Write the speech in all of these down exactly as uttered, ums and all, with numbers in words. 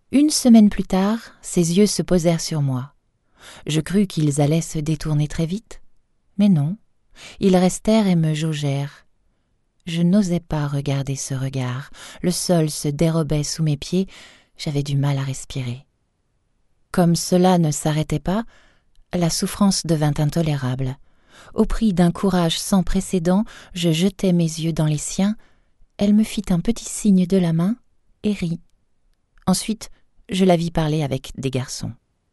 Une semaine plus tard, ses yeux se posèrent sur moi. Je crus qu'ils allaient se détourner très vite, mais non, ils restèrent et me jaugèrent. Je n'osais pas regarder ce regard, le sol se dérobait sous mes pieds, j'avais du mal à respirer. Comme cela ne s'arrêtait pas, la souffrance devint intolérable. Au prix d'un courage sans précédent, je jetai mes yeux dans les siens, elle me fit un petit signe de la main et rit. Ensuite, je la vis parler avec des garçons.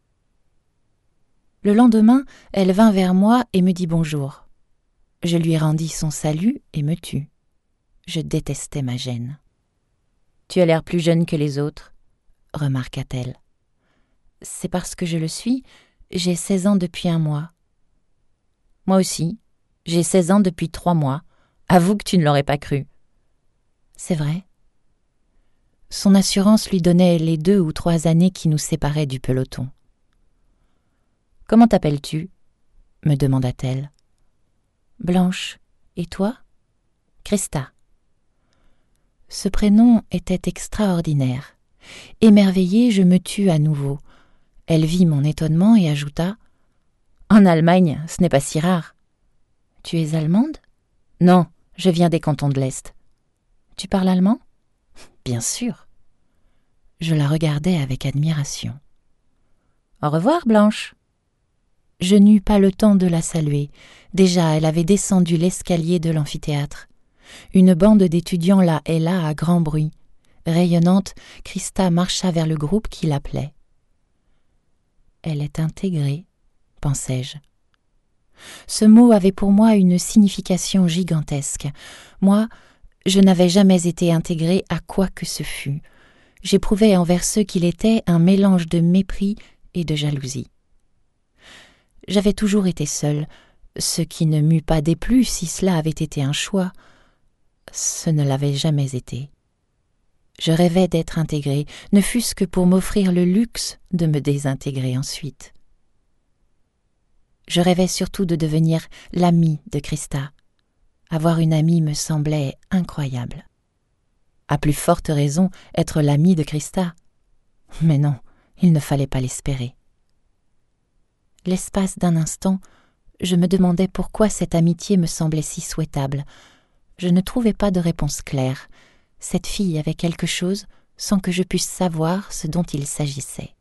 Le lendemain, elle vint vers moi et me dit bonjour. Je lui rendis son salut et me tus. Je détestais ma gêne. « Tu as l'air plus jeune que les autres, » remarqua-t-elle. « C'est parce que je le suis, j'ai seize ans depuis un mois. »« Moi aussi, j'ai seize ans depuis trois mois. Avoue que tu ne l'aurais pas cru. »« C'est vrai. » Son assurance lui donnait les deux ou trois années qui nous séparaient du peloton. « Comment t'appelles-tu » me demanda-t-elle. « Blanche. Et toi ?»« Christa. » Ce prénom était extraordinaire. Émerveillée, je me tus à nouveau. Elle vit mon étonnement et ajouta « En Allemagne, ce n'est pas si rare. »« Tu es allemande ?»« Non, je viens des cantons de l'Est. »« Tu parles allemand ?»« Bien sûr. » Je la regardais avec admiration. « Au revoir, Blanche. » Je n'eus pas le temps de la saluer. Déjà, elle avait descendu l'escalier de l'amphithéâtre. Une bande d'étudiants la héla à grand bruit. Rayonnante, Christa marcha vers le groupe qui l'appelait. « Elle est intégrée, » pensai-je. Ce mot avait pour moi une signification gigantesque. Moi, je n'avais jamais été intégrée à quoi que ce fût. J'éprouvais envers ceux qu'il était un mélange de mépris et de jalousie. J'avais toujours été seule, ce qui ne m'eût pas déplu si cela avait été un choix. Ce ne l'avait jamais été. Je rêvais d'être intégrée, ne fût-ce que pour m'offrir le luxe de me désintégrer ensuite. Je rêvais surtout de devenir l'amie de Christa. Avoir une amie me semblait incroyable. À plus forte raison, être l'amie de Christa. Mais non, il ne fallait pas l'espérer. L'espace d'un instant, je me demandais pourquoi cette amitié me semblait si souhaitable. Je ne trouvais pas de réponse claire. Cette fille avait quelque chose sans que je puisse savoir ce dont il s'agissait.